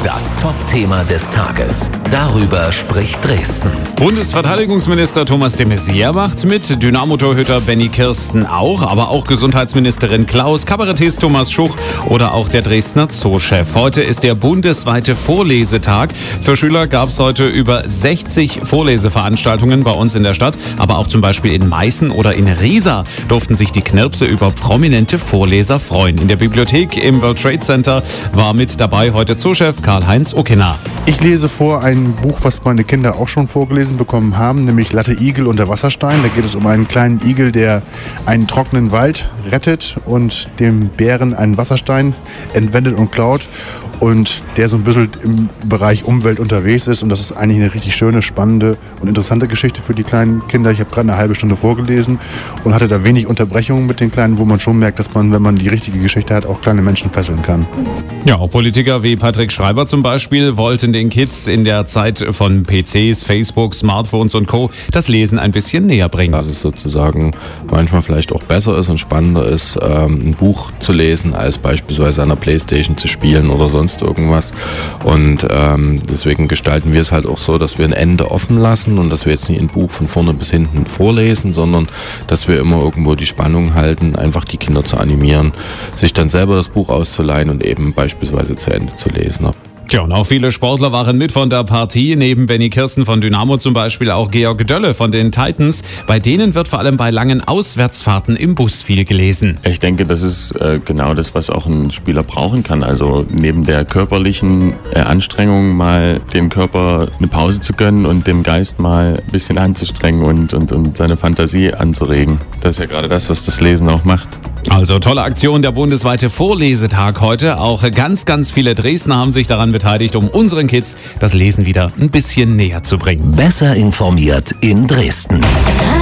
Das Top-Thema des Tages. Darüber spricht Dresden. Bundesverteidigungsminister Thomas de Maizière macht mit, Dynamo-Torhüter Benny Kirsten auch, aber auch Gesundheitsministerin Klaus, Kabarettist Thomas Schuch oder auch der Dresdner Zoo-Chef. Heute ist der bundesweite Vorlesetag. Für Schüler gab es heute über 60 Vorleseveranstaltungen bei uns in der Stadt, aber auch zum Beispiel in Meißen oder in Riesa durften sich die Knirpse über prominente Vorleser freuen. In der Bibliothek im World Trade Center war mit dabei heute Zoo-Chef Karl-Heinz Ockener. Ich lese vor ein Buch, was meine Kinder auch schon vorgelesen bekommen haben, nämlich Latte Igel und der Wasserstein. Da geht es um einen kleinen Igel, der einen trockenen Wald rettet und dem Bären einen Wasserstein entwendet und klaut. Und der so ein bisschen im Bereich Umwelt unterwegs ist. Und das ist eigentlich eine richtig schöne, spannende und interessante Geschichte für die kleinen Kinder. Ich habe gerade eine halbe Stunde vorgelesen und hatte da wenig Unterbrechungen mit den Kleinen, wo man schon merkt, dass man, wenn man die richtige Geschichte hat, auch kleine Menschen fesseln kann. Ja, auch Politiker wie Patrick Schreiber zum Beispiel wollten den Kids in der Zeit von PCs, Facebook, Smartphones und Co. das Lesen ein bisschen näher bringen. Dass es sozusagen manchmal vielleicht auch besser ist und spannender ist, ein Buch zu lesen, als beispielsweise an der Playstation zu spielen oder sonst irgendwas. Und deswegen gestalten wir es halt auch so, dass wir ein Ende offen lassen und dass wir jetzt nicht ein Buch von vorne bis hinten vorlesen, sondern dass wir immer irgendwo die Spannung halten, einfach die Kinder zu animieren, sich dann selber das Buch auszuleihen und eben beispielsweise zu Ende zu lesen. Ja, und auch viele Sportler waren mit von der Partie. Neben Benny Kirsten von Dynamo zum Beispiel auch Georg Dölle von den Titans. Bei denen wird vor allem bei langen Auswärtsfahrten im Bus viel gelesen. Ich denke, das ist genau das, was auch ein Spieler brauchen kann. Also neben der körperlichen Anstrengung mal dem Körper eine Pause zu gönnen und dem Geist mal ein bisschen anzustrengen und seine Fantasie anzuregen. Das ist ja gerade das, was das Lesen auch macht. Also tolle Aktion, der bundesweite Vorlesetag heute. Auch ganz, ganz viele Dresdner haben sich daran beteiligt, um unseren Kids das Lesen wieder ein bisschen näher zu bringen. Besser informiert in Dresden.